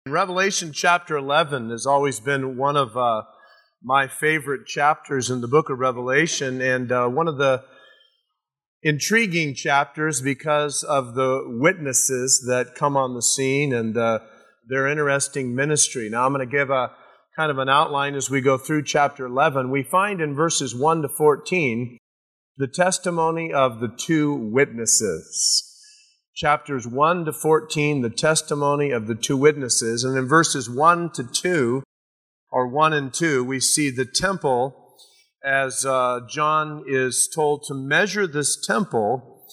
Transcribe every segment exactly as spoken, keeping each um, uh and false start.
Revelation chapter eleven has always been one of uh, my favorite chapters in the book of Revelation, and uh, one of the intriguing chapters because of the witnesses that come on the scene and uh, their interesting ministry. Now, I'm going to give a kind of an outline as we go through chapter eleven. We find in verses one to fourteen the testimony of the two witnesses. Chapters one to fourteen, the testimony of the two witnesses. And in verses one to two, or one and two, we see the temple as uh, John is told to measure this temple.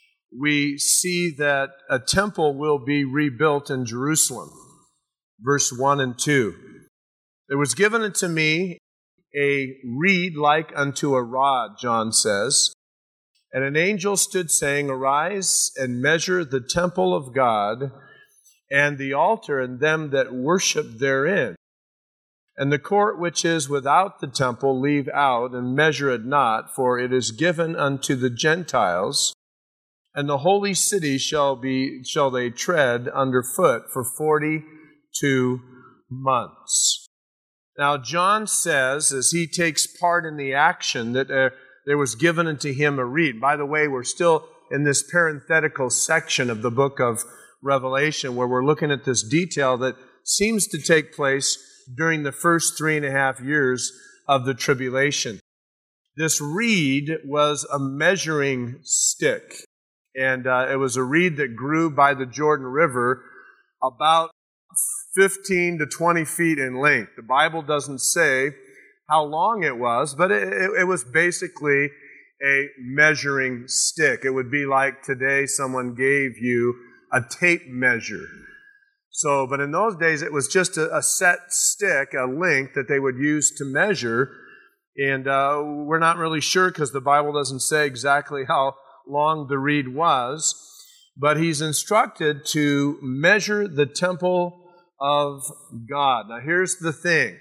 We see that a temple will be rebuilt in Jerusalem. Verse one and two. There was given unto me a reed like unto a rod, John says. And an angel stood saying, Arise and measure the temple of God, and the altar, and them that worship therein. And the court which is without the temple leave out, and measure it not, for it is given unto the Gentiles. And the holy city shall be shall they tread under foot for forty-two months. Now John says, as he takes part in the action, that uh, there was given unto him a reed. By the way, we're still in this parenthetical section of the book of Revelation where we're looking at this detail that seems to take place during the first three and a half years of the tribulation. This reed was a measuring stick, and uh, it was a reed that grew by the Jordan River about fifteen to twenty feet in length. The Bible doesn't say how long it was, but it, it, it was basically a measuring stick. It would be like today someone gave you a tape measure. So, but in those days it was just a, a set stick, a length that they would use to measure, and uh, we're not really sure because the Bible doesn't say exactly how long the reed was, but he's instructed to measure the temple of God. Now here's the thing.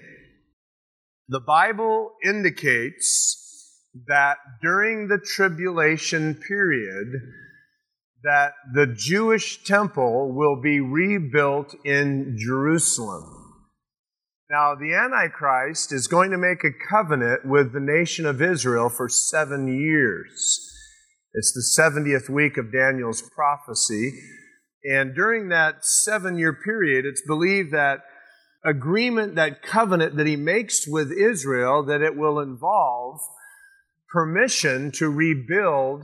The Bible indicates that during the tribulation period, that the Jewish temple will be rebuilt in Jerusalem. Now, the Antichrist is going to make a covenant with the nation of Israel for seven years. It's the seventieth week of Daniel's prophecy. And during that seven-year period, it's believed that agreement, that covenant that he makes with Israel, that it will involve permission to rebuild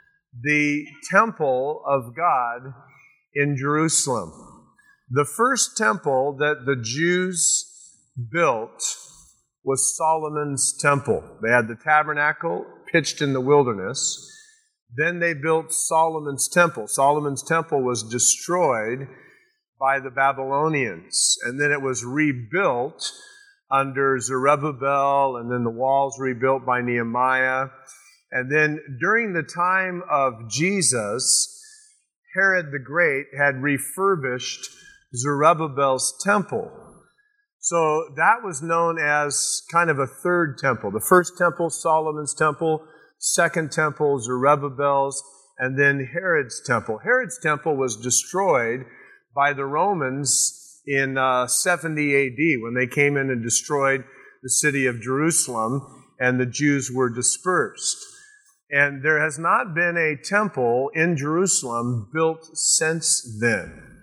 the temple of God in Jerusalem. The first temple that the Jews built was Solomon's temple. They had the tabernacle pitched in the wilderness. Then they built Solomon's temple. Solomon's temple was destroyed by the Babylonians, and then it was rebuilt under Zerubbabel, and then the walls rebuilt by Nehemiah. And then during the time of Jesus, Herod the Great had refurbished Zerubbabel's temple. So that was known as kind of a third temple. The first temple, Solomon's temple, second temple, Zerubbabel's, and then Herod's temple. Herod's temple was destroyed by the Romans in uh, seventy A D when they came in and destroyed the city of Jerusalem and the Jews were dispersed. And there has not been a temple in Jerusalem built since then.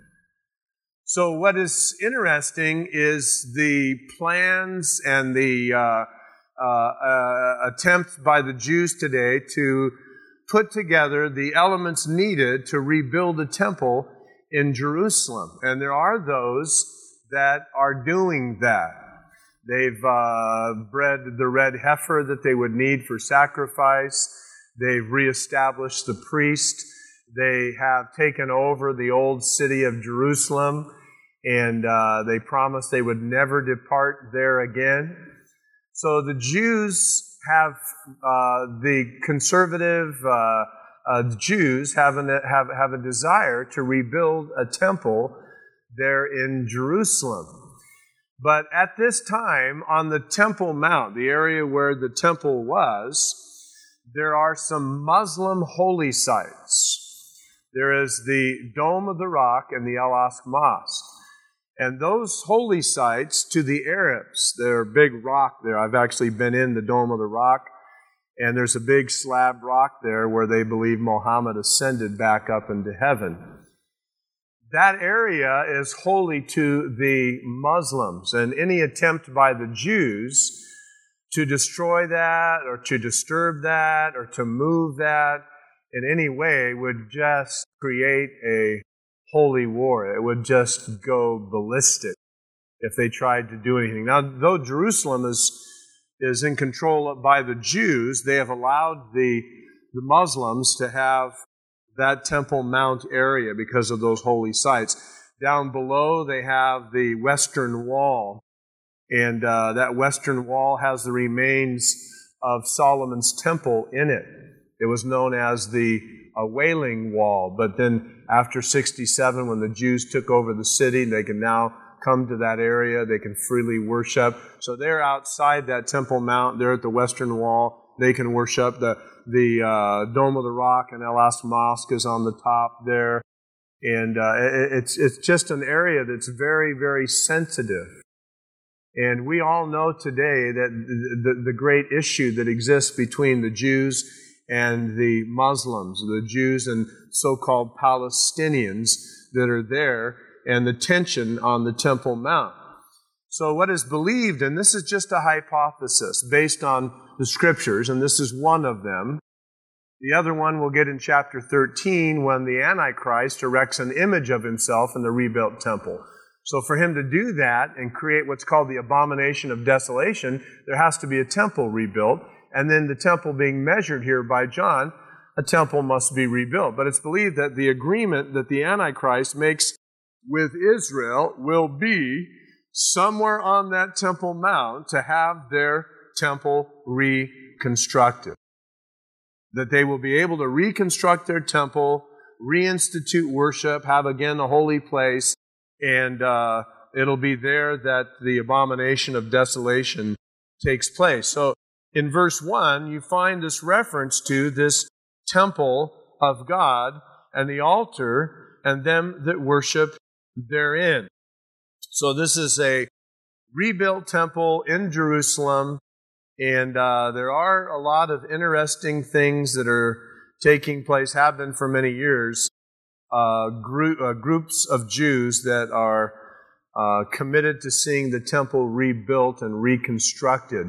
So what is interesting is the plans and the uh, uh, uh, attempt by the Jews today to put together the elements needed to rebuild a temple in Jerusalem. And there are those that are doing that. They've uh, bred the red heifer that they would need for sacrifice. They've reestablished the priest. They have taken over the old city of Jerusalem, and uh, they promised they would never depart there again. So the Jews have, uh, the conservative uh, Uh, the Jews have, an, have, have a desire to rebuild a temple there in Jerusalem. But at this time, on the Temple Mount, the area where the temple was, there are some Muslim holy sites. There is the Dome of the Rock and the Al-Aqsa Mosque. And those holy sites to the Arabs, they're a big rock there. I've actually been in the Dome of the Rock, and there's a big slab rock there where they believe Muhammad ascended back up into heaven. That area is holy to the Muslims, and any attempt by the Jews to destroy that or to disturb that or to move that in any way would just create a holy war. It would just go ballistic if they tried to do anything. Now, though Jerusalem is is in control by the Jews, they have allowed the, the Muslims to have that Temple Mount area because of those holy sites. Down below, they have the Western Wall, and uh, that Western Wall has the remains of Solomon's temple in it. It was known as the uh, Wailing Wall, but then after sixty-seven, when the Jews took over the city, they can now come to that area. They can freely worship. So they're outside that Temple Mount. They're at the Western Wall. They can worship. The the uh, Dome of the Rock and El-Aqsa Mosque is on the top there. And uh, it, it's it's just an area that's very, very sensitive. And we all know today that the, the, the great issue that exists between the Jews and the Muslims, the Jews and so-called Palestinians that are there, and the tension on the Temple Mount. So what is believed, and this is just a hypothesis based on the Scriptures, and this is one of them. The other one we'll get in chapter thirteen when the Antichrist erects an image of himself in the rebuilt temple. So for him to do that and create what's called the abomination of desolation, there has to be a temple rebuilt, and then the temple being measured here by John, a temple must be rebuilt. But it's believed that the agreement that the Antichrist makes with Israel will be somewhere on that Temple Mount to have their temple reconstructed. That they will be able to reconstruct their temple, reinstitute worship, have again a holy place, and uh, it'll be there that the abomination of desolation takes place. So in verse one, you find this reference to this temple of God and the altar and them that worship therein. So this is a rebuilt temple in Jerusalem, and uh, there are a lot of interesting things that are taking place, have been for many years. Uh, group, uh, groups of Jews that are uh, committed to seeing the temple rebuilt and reconstructed.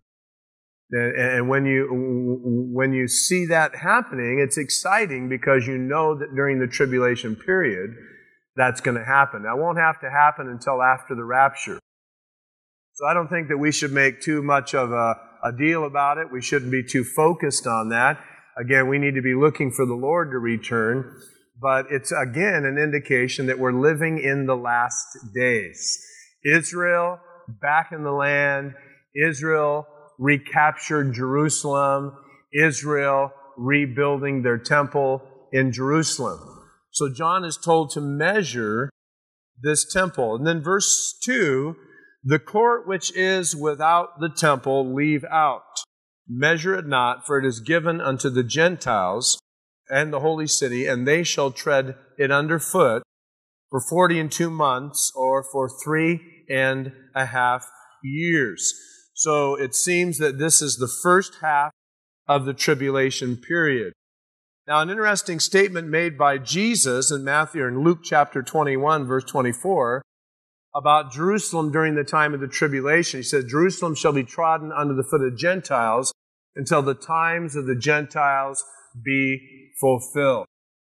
And, and when you when you see that happening, it's exciting because you know that during the tribulation period, that's going to happen. That won't have to happen until after the rapture. So I don't think that we should make too much of a, a deal about it. We shouldn't be too focused on that. Again, we need to be looking for the Lord to return. But it's, again, an indication that we're living in the last days. Israel back in the land. Israel recaptured Jerusalem. Israel rebuilding their temple in Jerusalem. So John is told to measure this temple. And then verse two, the court which is without the temple leave out. Measure it not, for it is given unto the Gentiles and the holy city, and they shall tread it under foot for forty and two months, or for three and a half years. So it seems that this is the first half of the tribulation period. Now, an interesting statement made by Jesus in Matthew and Luke chapter twenty-one, verse twenty-four, about Jerusalem during the time of the tribulation. He said, Jerusalem shall be trodden under the foot of Gentiles until the times of the Gentiles be fulfilled.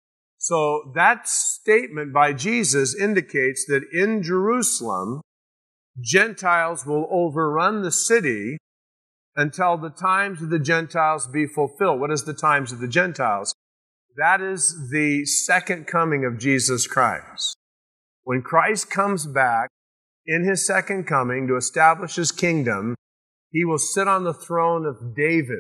So that statement by Jesus indicates that in Jerusalem, Gentiles will overrun the city until the times of the Gentiles be fulfilled. What is the times of the Gentiles? That is the second coming of Jesus Christ. When Christ comes back in His second coming to establish His kingdom, He will sit on the throne of David.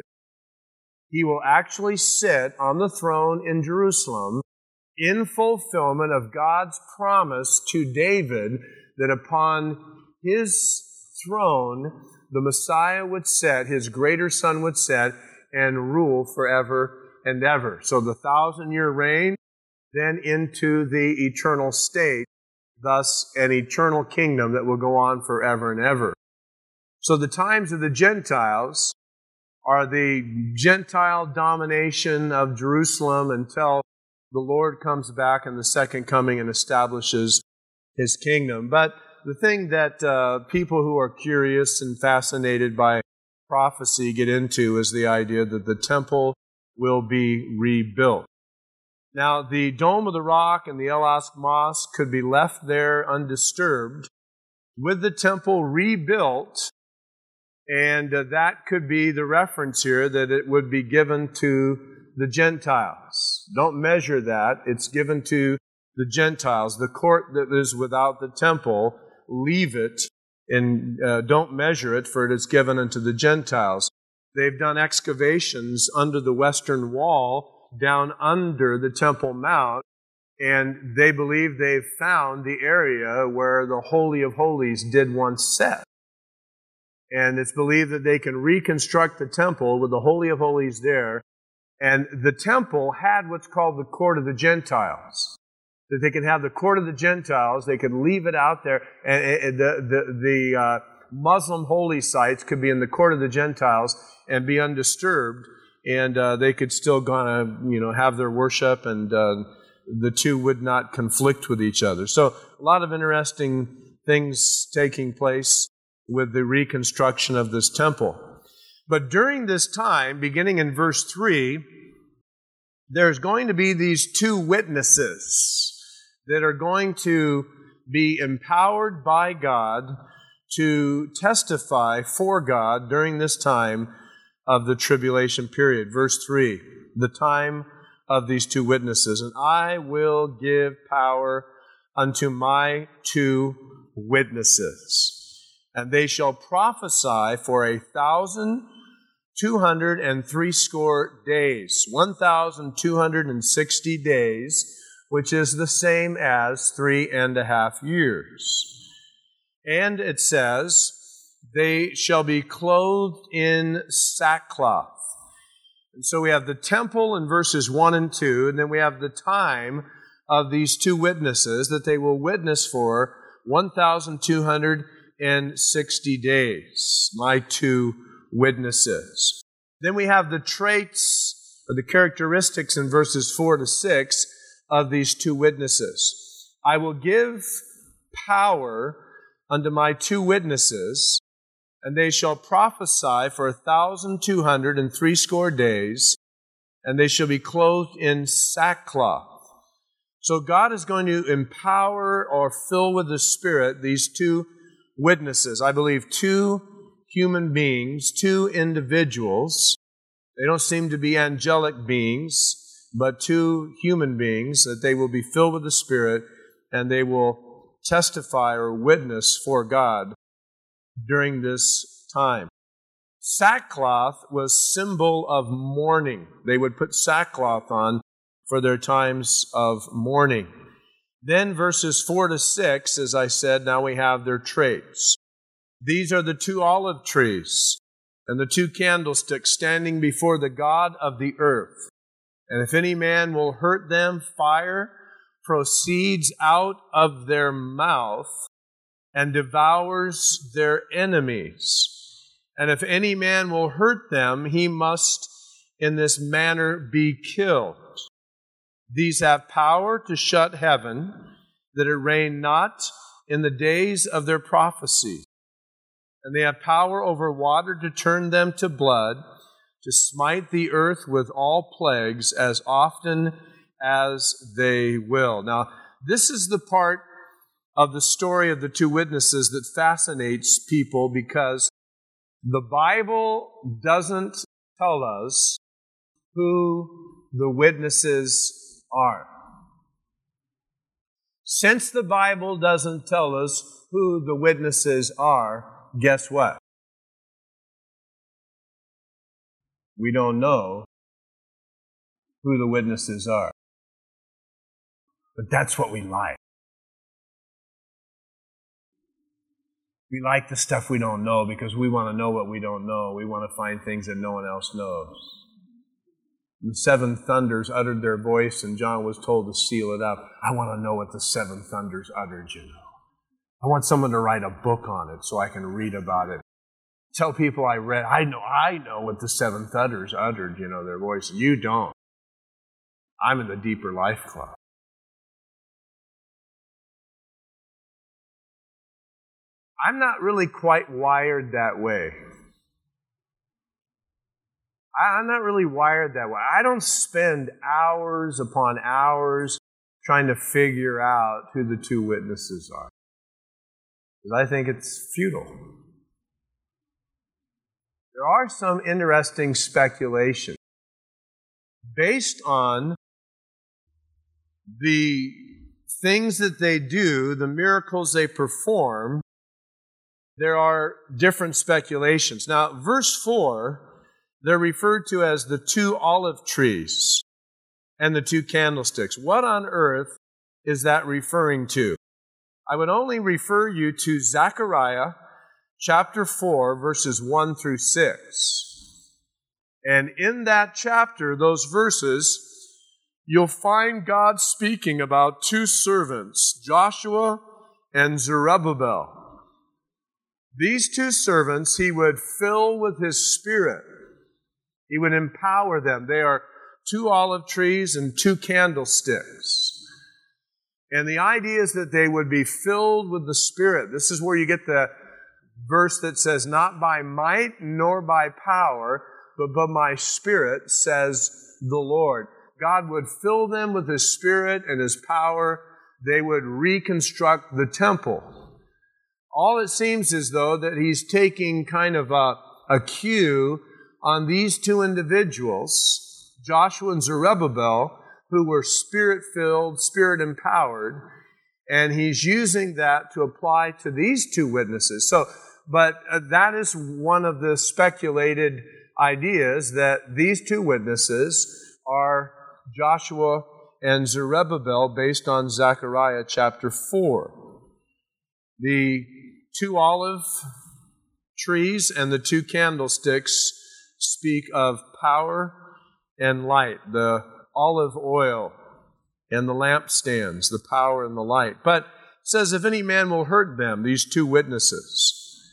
He will actually sit on the throne in Jerusalem in fulfillment of God's promise to David that upon his throne, the Messiah would sit, his greater son would sit, and rule forever and ever. So the thousand-year reign, then into the eternal state thus an eternal kingdom that will go on forever and ever. So the times of the Gentiles are the Gentile domination of Jerusalem until the Lord comes back in the second coming and establishes His kingdom. But the thing that uh, people who are curious and fascinated by prophecy get into is the idea that the temple will be rebuilt. Now, the Dome of the Rock and the El-Aqsa Mosque could be left there undisturbed with the temple rebuilt, and uh, that could be the reference here that it would be given to the Gentiles. Don't measure that. It's given to the Gentiles. The court that is without the temple, leave it and uh, don't measure it, for it is given unto the Gentiles. They've done excavations under the western wall, down under the Temple Mount, and they believe they've found the area where the Holy of Holies did once set. And it's believed that they can reconstruct the temple with the Holy of Holies there. And the temple had what's called the court of the Gentiles. That they could have the court of the Gentiles, they could leave it out there, and the, the, the uh, Muslim holy sites could be in the court of the Gentiles and be undisturbed, and uh, they could still gonna, you know, have their worship, and uh, the two would not conflict with each other. So a lot of interesting things taking place with the reconstruction of this temple. But during this time, beginning in verse three, there's going to be these two witnesses that are going to be empowered by God to testify for God during this time of the tribulation period. Verse three, the time of these two witnesses. And I will give power unto my two witnesses, and they shall prophesy for a thousand two hundred and threescore days, one thousand two hundred and sixty days, which is the same as three and a half years. And it says, they shall be clothed in sackcloth. And so we have the temple in verses one and two, and then we have the time of these two witnesses that they will witness for one thousand two hundred sixty days, my two witnesses. Then we have the traits or the characteristics in verses four to six of these two witnesses. I will give power unto my two witnesses, and they shall prophesy for a thousand two hundred and threescore days, and they shall be clothed in sackcloth. So God is going to empower or fill with the Spirit these two witnesses. I believe two human beings, two individuals. They don't seem to be angelic beings, but two human beings, that they will be filled with the Spirit and they will testify or witness for God during this time. Sackcloth was symbol of mourning. They would put sackcloth on for their times of mourning. Then verses four to six, as I said, now we have their traits. These are the two olive trees and the two candlesticks standing before the God of the earth. And if any man will hurt them, fire proceeds out of their mouth and devours their enemies. And if any man will hurt them, he must in this manner be killed. These have power to shut heaven, that it rain not in the days of their prophecy. And they have power over water to turn them to blood, to smite the earth with all plagues as often as they will. Now, this is the part of the story of the two witnesses that fascinates people, because the Bible doesn't tell us who the witnesses are. Since the Bible doesn't tell us who the witnesses are, guess what? We don't know who the witnesses are. But that's what we like. We like the stuff we don't know because we want to know what we don't know. We want to find things that no one else knows. The seven thunders uttered their voice, and John was told to seal it up. I want to know what the seven thunders uttered, you know. I want someone to write a book on it so I can read about it. Tell people I read, I know, I know what the seven thunders uttered, you know, their voice. You don't. I'm in the Deeper Life Club. I'm not really quite wired that way. I'm not really wired that way. I don't spend hours upon hours trying to figure out who the two witnesses are, because I think it's futile. There are some interesting speculations based on the things that they do, the miracles they perform. There are different speculations. Now, verse four, they're referred to as the two olive trees and the two candlesticks. What on earth is that referring to? I would only refer you to Zechariah chapter four, verses one through six. And in that chapter, those verses, you'll find God speaking about two servants, Joshua and Zerubbabel. These two servants he would fill with his Spirit. He would empower them. They are two olive trees and two candlesticks. And the idea is that they would be filled with the Spirit. This is where you get the verse that says, not by might nor by power, but by my Spirit, says the Lord. God would fill them with His Spirit and His power. They would reconstruct the temple. All it seems as though that He's taking kind of a, a cue on these two individuals, Joshua and Zerubbabel, who were Spirit-filled, Spirit-empowered, and He's using that to apply to these two witnesses. So, but uh, that is one of the speculated ideas, that these two witnesses are Joshua and Zerubbabel, based on Zechariah chapter four. The two olive trees and the two candlesticks speak of power and light, the olive oil and the lampstands, the power and the light. But it says, if any man will hurt them, these two witnesses.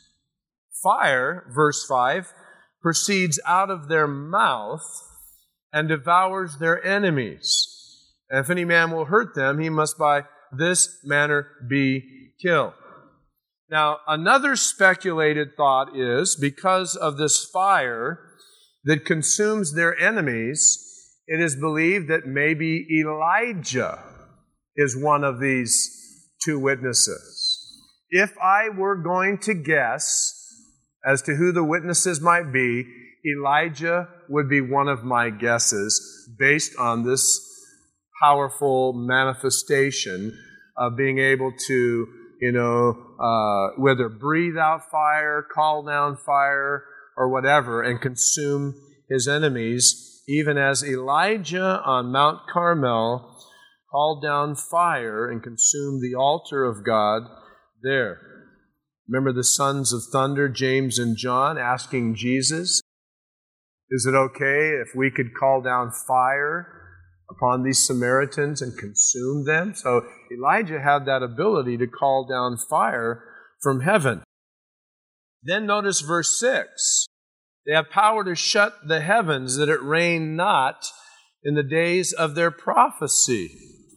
Fire, verse five, proceeds out of their mouth and devours their enemies. And if any man will hurt them, he must by this manner be killed. Now, another speculated thought is, because of this fire that consumes their enemies, it is believed that maybe Elijah is one of these two witnesses. If I were going to guess as to who the witnesses might be, Elijah would be one of my guesses based on this powerful manifestation of being able to, you know, uh, whether breathe out fire, call down fire, or whatever, and consume his enemies, even as Elijah on Mount Carmel called down fire and consumed the altar of God there. Remember the sons of thunder, James and John, asking Jesus, is it okay if we could call down fire upon these Samaritans and consume them? So Elijah had that ability to call down fire from heaven. Then notice verse six. They have power to shut the heavens that it rain not in the days of their prophecy.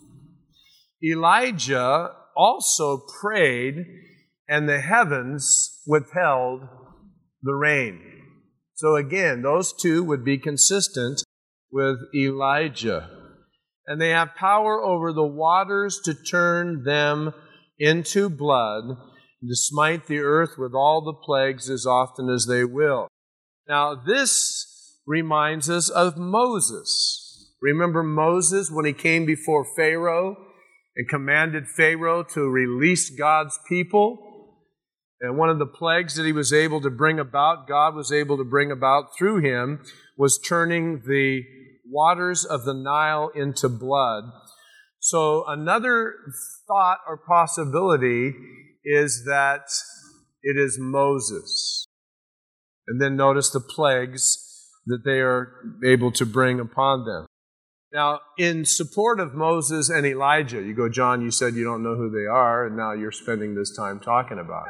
Elijah also prayed, and the heavens withheld the rain. So again, those two would be consistent with Elijah. And they have power over the waters to turn them into blood, and to smite the earth with all the plagues as often as they will. Now, this reminds us of Moses. Remember Moses when he came before Pharaoh and commanded Pharaoh to release God's people? And one of the plagues that he was able to bring about, God was able to bring about through him, was turning the waters of the Nile into blood. So another thought or possibility is that it is Moses. And then notice the plagues that they are able to bring upon them. Now, in support of Moses and Elijah, you go, John, you said you don't know who they are, and now you're spending this time talking about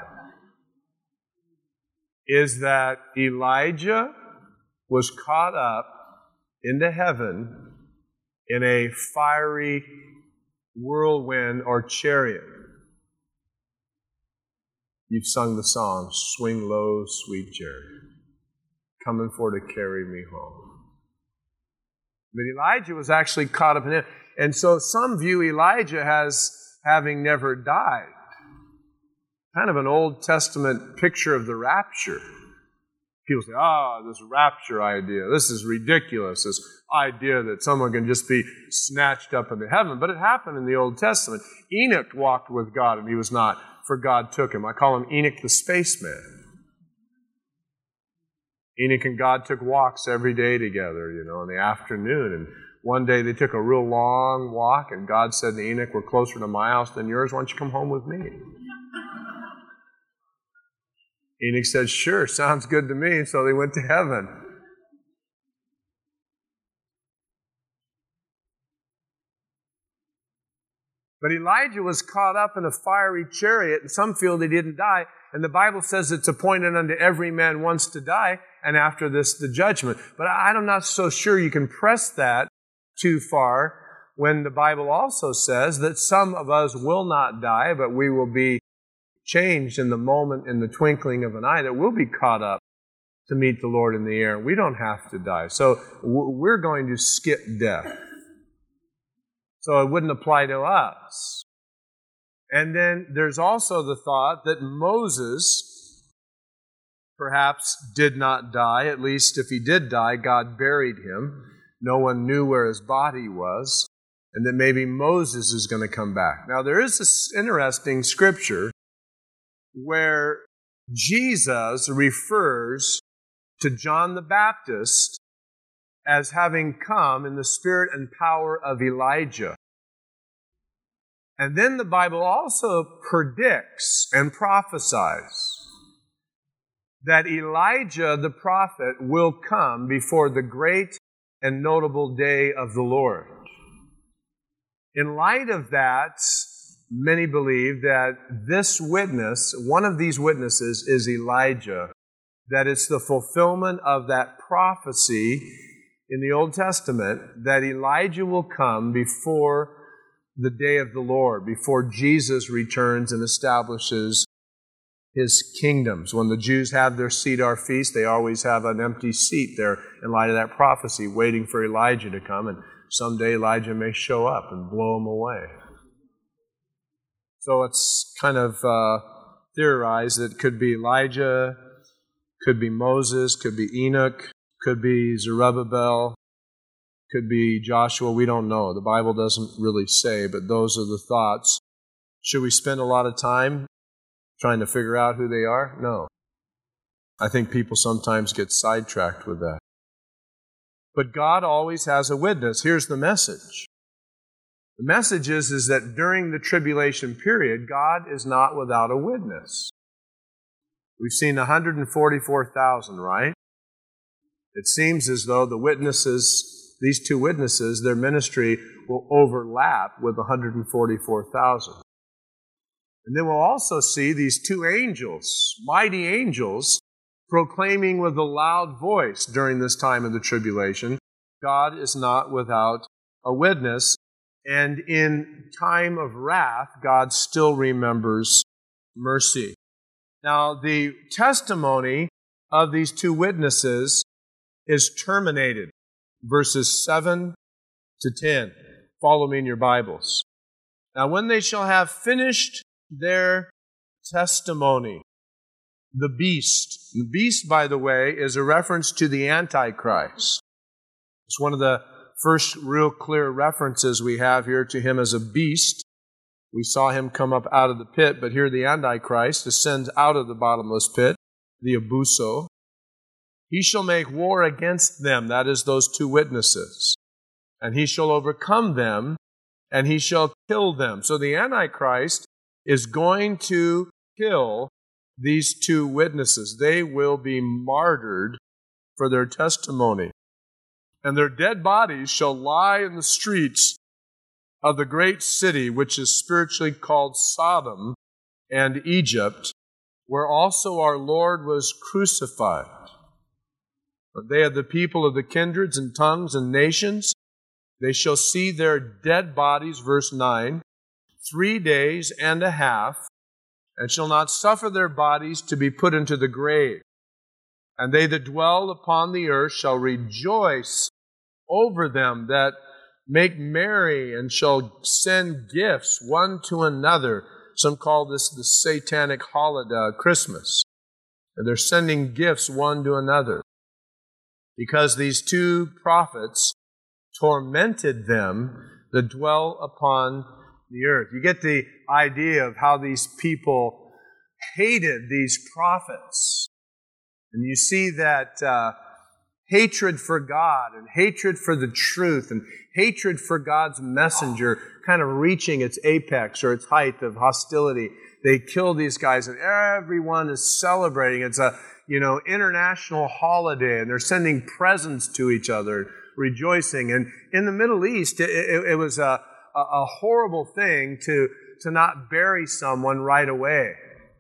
it, is that Elijah was caught up into heaven in a fiery whirlwind or chariot. You've sung the song, "Swing low, sweet chariot, coming for to carry me home." But Elijah was actually caught up in it. And so some view Elijah as having never died. Kind of an Old Testament picture of the rapture. People say, ah, oh, this rapture idea, this is ridiculous, this idea that someone can just be snatched up into heaven. But it happened in the Old Testament. Enoch walked with God and he was not, for God took him. I call him Enoch the spaceman. Enoch and God took walks every day together, you know, in the afternoon. And one day they took a real long walk, and God said to Enoch, "We're closer to my house than yours. Why don't you come home with me?" Enoch said, "Sure, sounds good to me." So they went to heaven. But Elijah was caught up in a fiery chariot, and some feel he didn't die. And the Bible says it's appointed unto every man once to die, and after this the judgment. But I'm not so sure you can press that too far when the Bible also says that some of us will not die, but we will be changed in the moment, in the twinkling of an eye, that we'll be caught up to meet the Lord in the air. We don't have to die. So we're going to skip death. So it wouldn't apply to us. And then there's also the thought that Moses perhaps did not die. At least if he did die, God buried him. No one knew where his body was. And that maybe Moses is going to come back. Now there is this interesting scripture where Jesus refers to John the Baptist as having come in the spirit and power of Elijah. And then the Bible also predicts and prophesies that Elijah the prophet will come before the great and notable day of the Lord. In light of that, many believe that this witness, one of these witnesses, is Elijah, that it's the fulfillment of that prophecy in the Old Testament that Elijah will come before the day of the Lord, before Jesus returns and establishes His kingdoms. When the Jews have their Cedar feast, they always have an empty seat there in light of that prophecy, waiting for Elijah to come, and someday Elijah may show up and blow them away. So it's kind of uh, theorized that it could be Elijah, could be Moses, could be Enoch, could be Zerubbabel, could be Joshua. We don't know. The Bible doesn't really say, but those are the thoughts. Should we spend a lot of time trying to figure out who they are? No. I think people sometimes get sidetracked with that. But God always has a witness. Here's the message. The message is, is that during the tribulation period, God is not without a witness. We've seen one hundred forty-four thousand, right? It seems as though the witnesses, these two witnesses, their ministry will overlap with one hundred forty-four thousand. And then we'll also see these two angels, mighty angels, proclaiming with a loud voice during this time of the tribulation, God is not without a witness. And in time of wrath, God still remembers mercy. Now, the testimony of these two witnesses is terminated. Verses seven to ten. Follow me in your Bibles. Now, when they shall have finished their testimony, the beast. The beast, by the way, is a reference to the Antichrist. It's one of the first real clear references we have here to him as a beast. We saw him come up out of the pit, but here the Antichrist ascends out of the bottomless pit, the Abuso. He shall make war against them, that is, those two witnesses. And he shall overcome them, and he shall kill them. So the Antichrist is going to kill these two witnesses. They will be martyred for their testimony. And their dead bodies shall lie in the streets of the great city, which is spiritually called Sodom and Egypt, where also our Lord was crucified. But they are the people of the kindreds and tongues and nations. They shall see their dead bodies, verse nine, three days and a half, and shall not suffer their bodies to be put into the grave. And they that dwell upon the earth shall rejoice over them that make merry, and shall send gifts one to another. Some call this the satanic holiday, Christmas. And they're sending gifts one to another, because these two prophets tormented them that dwell upon the earth. You get the idea of how these people hated these prophets. And you see that uh, hatred for God and hatred for the truth and hatred for God's messenger kind of reaching its apex or its height of hostility. They kill these guys and everyone is celebrating. It's a, you know, international holiday, and they're sending presents to each other, rejoicing. And in the Middle East, it, it, it was a, a, a horrible thing to, to not bury someone right away.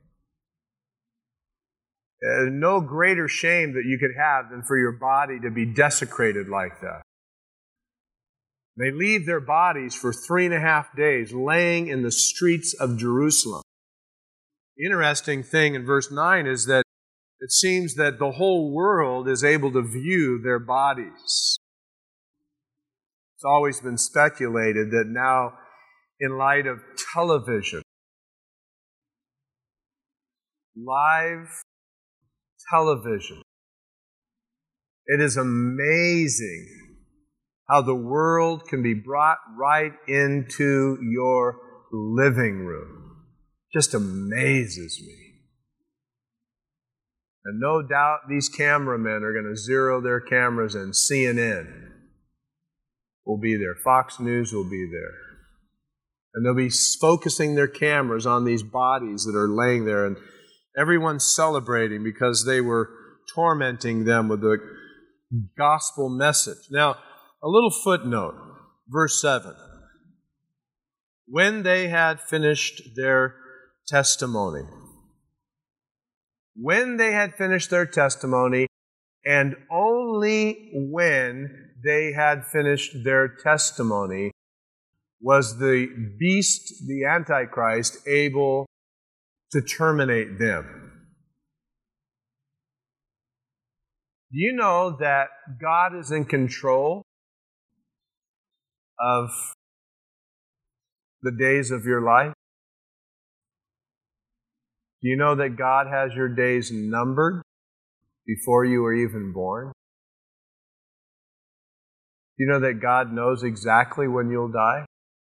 Uh, no greater shame that you could have than for your body to be desecrated like that. They leave their bodies for three and a half days laying in the streets of Jerusalem. The interesting thing in verse nine is that it seems that the whole world is able to view their bodies. It's always been speculated that now, in light of television, live television, it is amazing how the world can be brought right into your living room. Just amazes me. And no doubt these cameramen are going to zero their cameras in. C N N will be there. Fox News will be there. And they'll be focusing their cameras on these bodies that are laying there. And everyone's celebrating because they were tormenting them with the gospel message. Now, a little footnote, verse seven. When they had finished their testimony. When they had finished their testimony, and only when they had finished their testimony was the beast, the Antichrist, able to terminate them. Do you know that God is in control of the days of your life? Do you know that God has your days numbered before you were even born? Do you know that God knows exactly when you'll die?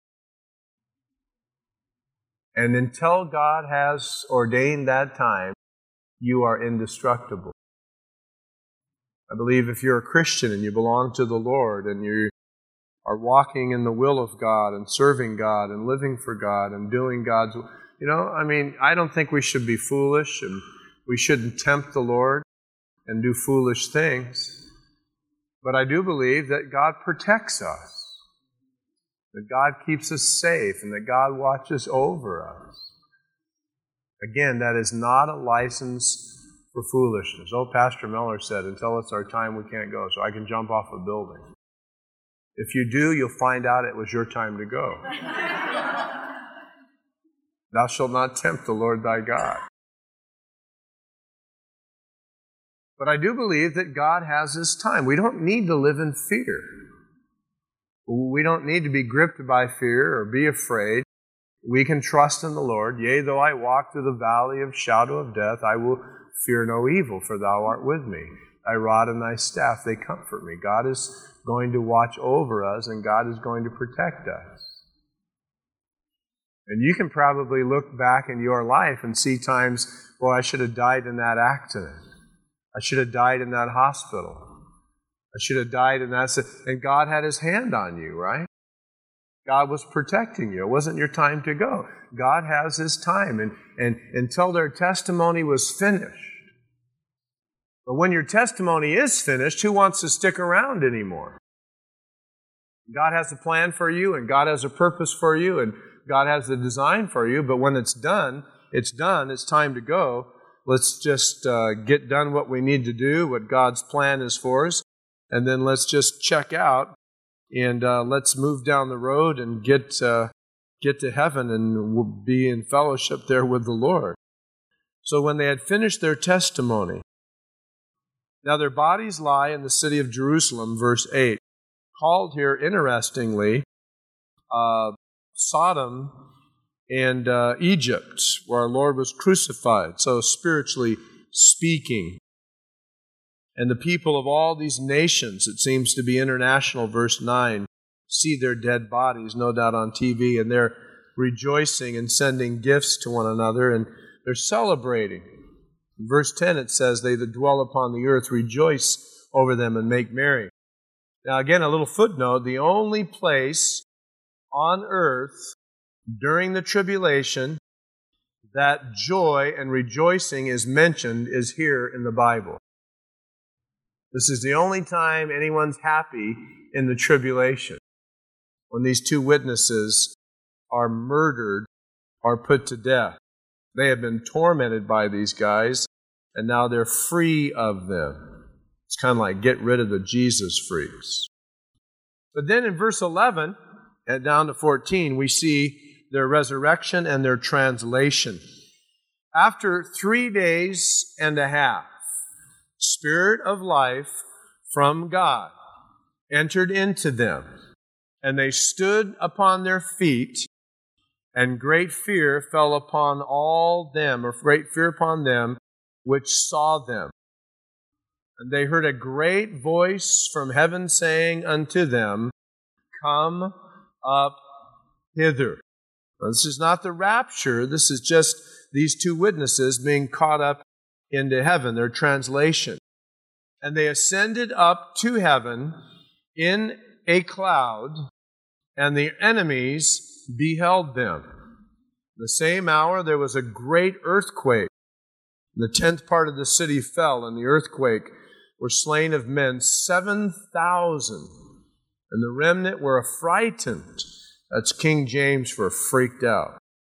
And until God has ordained that time, you are indestructible. I believe if you're a Christian and you belong to the Lord and you are walking in the will of God and serving God and living for God and doing God's will, you know, I mean, I don't think we should be foolish and we shouldn't tempt the Lord and do foolish things. But I do believe that God protects us, that God keeps us safe, and that God watches over us. Again, that is not a license for foolishness. Oh, Pastor Miller said, until it's our time, we can't go, so I can jump off a building. If you do, you'll find out it was your time to go. Thou shalt not tempt the Lord thy God. But I do believe that God has His time. We don't need to live in fear. We don't need to be gripped by fear or be afraid. We can trust in the Lord. Yea, though I walk through the valley of shadow of death, I will fear no evil, for thou art with me. Thy rod and thy staff, they comfort me. God is going to watch over us, and God is going to protect us. And you can probably look back in your life and see times, boy, I should have died in that accident. I should have died in that hospital. I should have died in that. And God had His hand on you, right? God was protecting you. It wasn't your time to go. God has His time. And, and until their testimony was finished, But when your testimony is finished, who wants to stick around anymore? God has a plan for you, and God has a purpose for you, and God has a design for you, but when it's done, it's done, it's time to go. Let's just uh, get done what we need to do, what God's plan is for us, and then let's just check out, and uh, let's move down the road and get, uh, get to heaven and we'll be in fellowship there with the Lord. So when they had finished their testimony, now their bodies lie in the city of Jerusalem, verse eight, called here, interestingly, uh, Sodom and uh, Egypt, where our Lord was crucified, so spiritually speaking. And the people of all these nations, it seems to be international, verse nine, see their dead bodies, no doubt on T V, and they're rejoicing and sending gifts to one another, and they're celebrating. In verse ten it says, they that dwell upon the earth rejoice over them and make merry. Now again, a little footnote, the only place on earth during the tribulation that joy and rejoicing is mentioned is here in the Bible. This is the only time anyone's happy in the tribulation, when these two witnesses are murdered or put to death. They have been tormented by these guys, and now they're free of them. It's kind of like get rid of the Jesus freaks. But then in verse eleven, and down to fourteen, we see their resurrection and their translation. After three days and a half, Spirit of life from God entered into them, and they stood upon their feet, and great fear fell upon all them, or great fear upon them which saw them. And they heard a great voice from heaven saying unto them, Come up hither. Now, this is not the rapture. This is just these two witnesses being caught up into heaven, their translation. And they ascended up to heaven in a cloud, and the enemies beheld them. In the same hour there was a great earthquake. The tenth part of the city fell, and the earthquake were slain of men seven thousand, and the remnant were affrighted. That's King James for freaked out.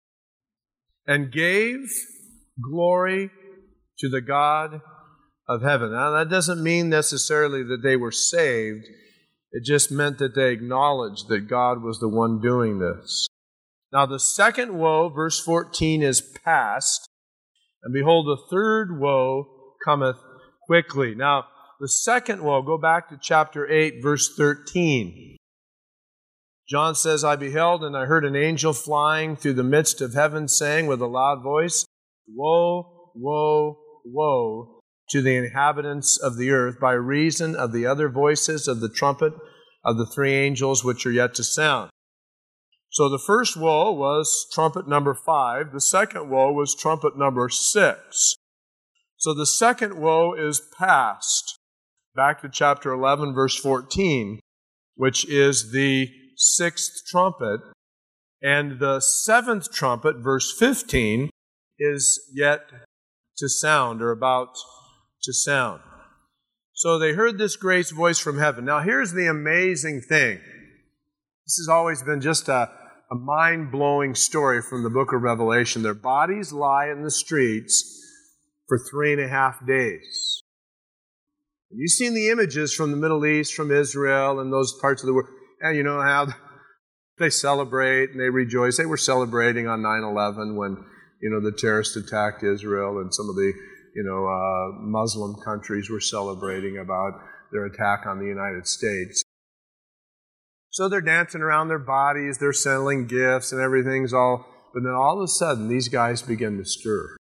And gave glory to the God of heaven. Now, that doesn't mean necessarily that they were saved. It just meant that they acknowledged that God was the one doing this. Now, the second woe, verse fourteen, is past. And behold, the third woe cometh quickly. Now, the second woe, go back to chapter eight, verse thirteen. John says, I beheld, and I heard an angel flying through the midst of heaven, saying with a loud voice, Woe, woe, woe to the inhabitants of the earth, by reason of the other voices of the trumpet of the three angels which are yet to sound. So the first woe was trumpet number five. The second woe was trumpet number six. So the second woe is past. Back to chapter eleven, verse fourteen, which is the sixth trumpet. And the seventh trumpet, verse fifteen, is yet to sound, or about to sound. So they heard this great voice from heaven. Now here's the amazing thing. This has always been just a, a mind-blowing story from the book of Revelation. Their bodies lie in the streets for three and a half days. And you've seen the images from the Middle East, from Israel, and those parts of the world. And you know how they celebrate and they rejoice. They were celebrating on nine eleven when, you know, the terrorists attacked Israel, and some of the, you know, uh, Muslim countries were celebrating about their attack on the United States. So they're dancing around their bodies, they're selling gifts, and everything's all, but then all of a sudden, these guys begin to stir.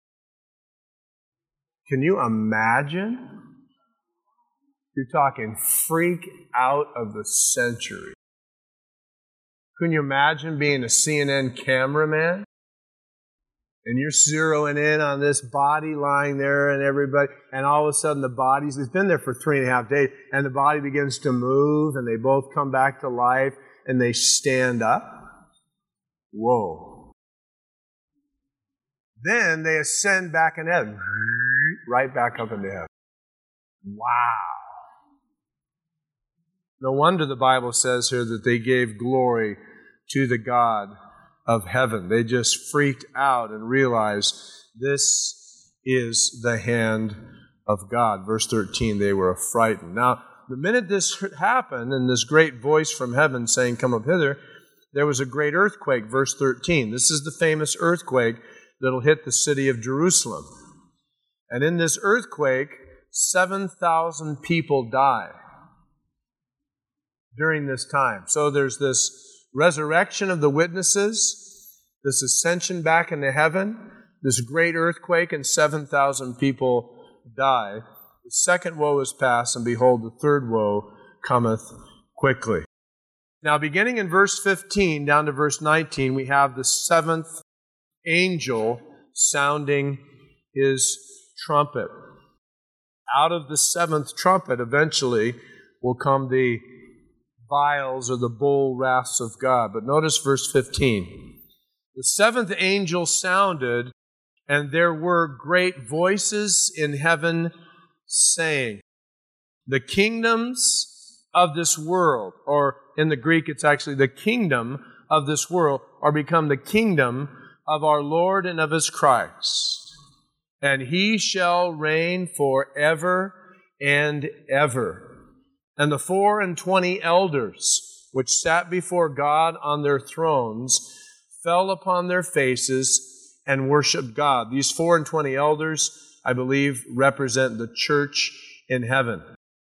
Can you imagine? You're talking freak out of the century. Can you imagine being a C N N cameraman? And you're zeroing in on this body lying there and everybody, and all of a sudden the body's, it's been there for three and a half days, and the body begins to move, and they both come back to life, and they stand up. Whoa. Then they ascend back in heaven, right back up into heaven. Wow. No wonder the Bible says here that they gave glory to the God of heaven. They just freaked out and realized this is the hand of God. Verse thirteen, they were frightened. Now, the minute this happened, and this great voice from heaven saying, "Come up hither," there was a great earthquake. Verse thirteen. This is the famous earthquake that'll hit the city of Jerusalem. And in this earthquake, seven thousand people die during this time. So there's this resurrection of the witnesses, this ascension back into heaven, this great earthquake, and seven thousand people die. The second woe is past, and behold, the third woe cometh quickly. Now, beginning in verse fifteen down to verse nineteen, we have the seventh angel sounding his trumpet. Out of the seventh trumpet, eventually, will come the vials or the bowl wraths of God. But notice verse fifteen. The seventh angel sounded, and there were great voices in heaven saying, "The kingdoms of this world," or in the Greek it's actually the kingdom of this world, are become the kingdom of our Lord and of His Christ. And He shall reign forever and ever. And the four and twenty elders, which sat before God on their thrones, fell upon their faces and worshiped God. These four and twenty elders, I believe, represent the church in heaven,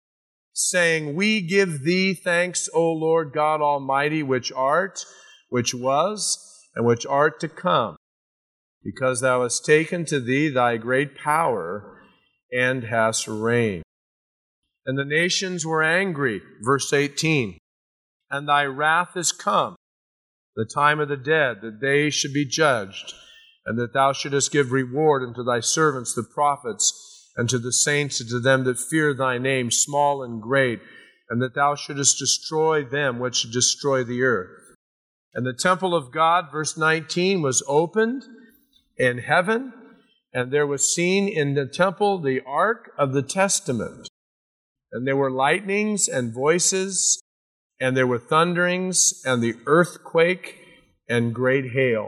saying, "We give Thee thanks, O Lord God Almighty, which art, which was, and which art to come, because Thou hast taken to Thee Thy great power and hast reigned. And the nations were angry," verse eighteen, "and Thy wrath is come, the time of the dead, that they should be judged, and that Thou shouldest give reward unto Thy servants the prophets, and to the saints, and to them that fear Thy name, small and great, and that Thou shouldest destroy them which destroy the earth. And the temple of God," verse nineteen, "was opened in heaven, and there was seen in the temple the ark of the testament. And there were lightnings and voices, and there were thunderings, and the earthquake, and great hail."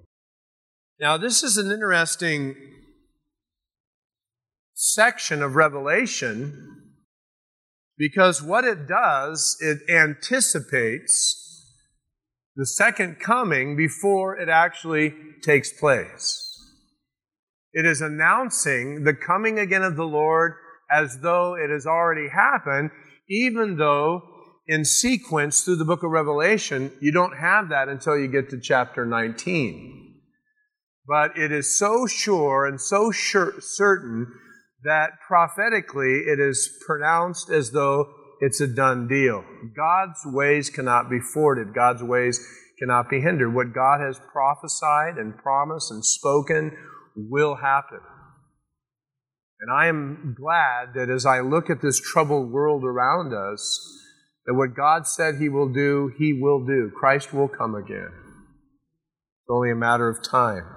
Now, this is an interesting section of Revelation, because what it does, it anticipates the second coming before it actually takes place. It is announcing the coming again of the Lord as though it has already happened, even though in sequence through the book of Revelation, you don't have that until you get to chapter nineteen. But it is so sure and so sure, certain that prophetically it is pronounced as though it's a done deal. God's ways cannot be thwarted. God's ways cannot be hindered. What God has prophesied and promised and spoken will happen. And I am glad that as I look at this troubled world around us, that what God said He will do, He will do. Christ will come again. It's only a matter of time.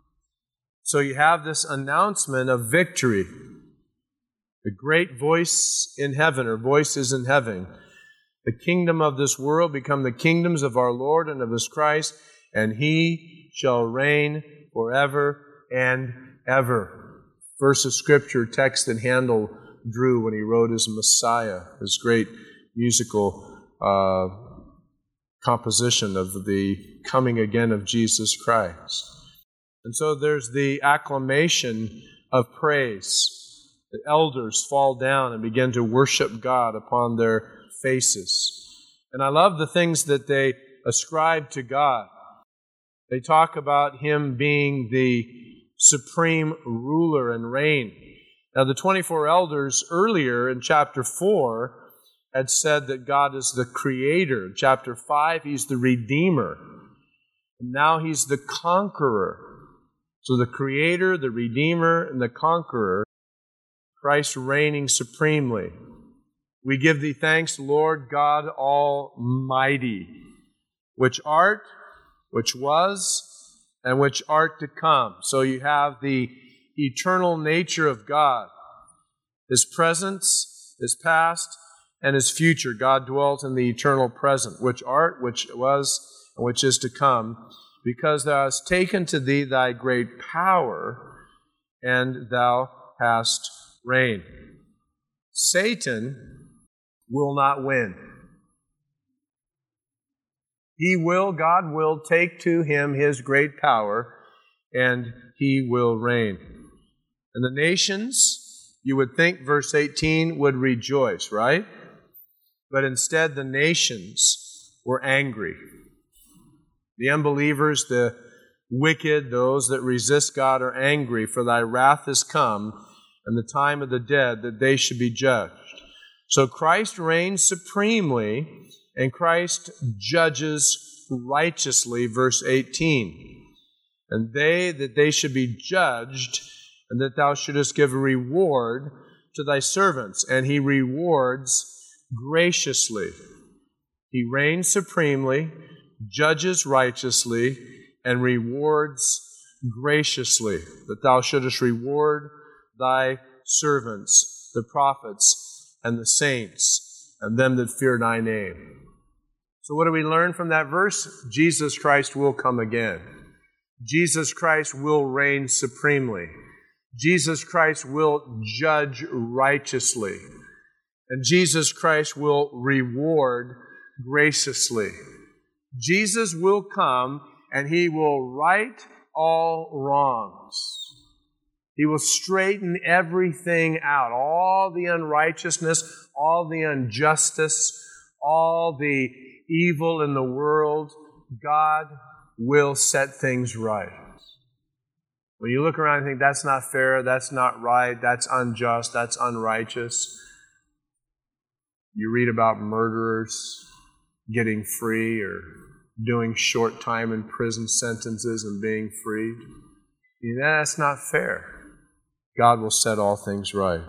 So you have this announcement of victory. The great voice in heaven, or voices in heaven. The kingdom of this world become the kingdoms of our Lord and of His Christ, and He shall reign forever and ever. Verse of Scripture, text that Handel drew when he wrote his Messiah, his great musical uh, composition of the coming again of Jesus Christ. And so there's the acclamation of praise. The elders fall down and begin to worship God upon their faces. And I love the things that they ascribe to God. They talk about Him being the supreme ruler and reign. Now, the twenty-four elders earlier in chapter four had said that God is the creator. In chapter five, He's the redeemer. And now He's the conqueror. So the creator, the redeemer, and the conqueror, Christ reigning supremely. "We give Thee thanks, Lord God Almighty, which art, which was, and which art to come." So you have the eternal nature of God. His presence, His past, and His future. God dwelt in the eternal present, which art, which was, and which is to come, because Thou hast taken to Thee Thy great power, and Thou hast reigned. Satan will not win. He will, God will take to Him His great power, and He will reign. And the nations, you would think, verse eighteen, would rejoice, right? But instead the nations were angry. The unbelievers, the wicked, those that resist God are angry, for Thy wrath is come, and the time of the dead, that they should be judged. So Christ reigns supremely, and Christ judges righteously, verse eighteen. And they, that they should be judged, and that Thou shouldest give a reward to Thy servants. And He rewards graciously. He reigns supremely, judges righteously, and rewards graciously, that Thou shouldest reward Thy servants, the prophets, and the saints, and them that fear Thy name. So what do we learn from that verse? Jesus Christ will come again. Jesus Christ will reign supremely. Jesus Christ will judge righteously. And Jesus Christ will reward graciously. Jesus will come and He will right all wrongs. He will straighten everything out, all the unrighteousness, all the injustice, all the evil in the world. God will set things right. When you look around and think, that's not fair, that's not right, that's unjust, that's unrighteous, you read about murderers getting free or doing short time in prison sentences and being freed. You know, that's not fair. God will set all things right.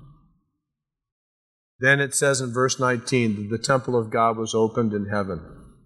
Then it says in verse nineteen that the temple of God was opened in heaven.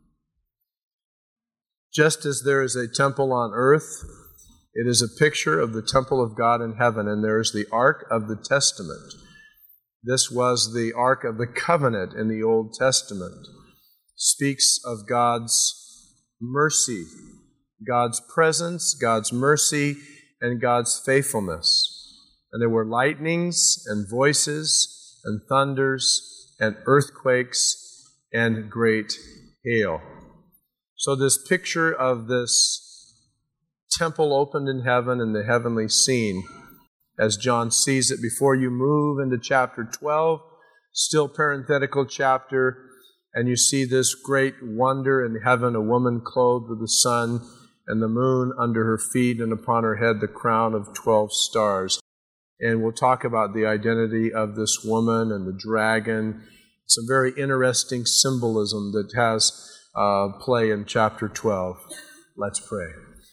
Just as there is a temple on earth, it is a picture of the temple of God in heaven, and there is the Ark of the Testament. This was the Ark of the Covenant in the Old Testament. Speaks of God's mercy, God's presence, God's mercy, and God's faithfulness. And there were lightnings and voices and thunders and earthquakes and great hail. So this picture of this temple opened in heaven and the heavenly scene, as John sees it before you move into chapter twelve, still parenthetical chapter, and you see this great wonder in heaven, a woman clothed with the sun and the moon under her feet, and upon her head the crown of twelve stars. And we'll talk about the identity of this woman and the dragon. Some very interesting symbolism that has uh, play in chapter twelve. Let's pray.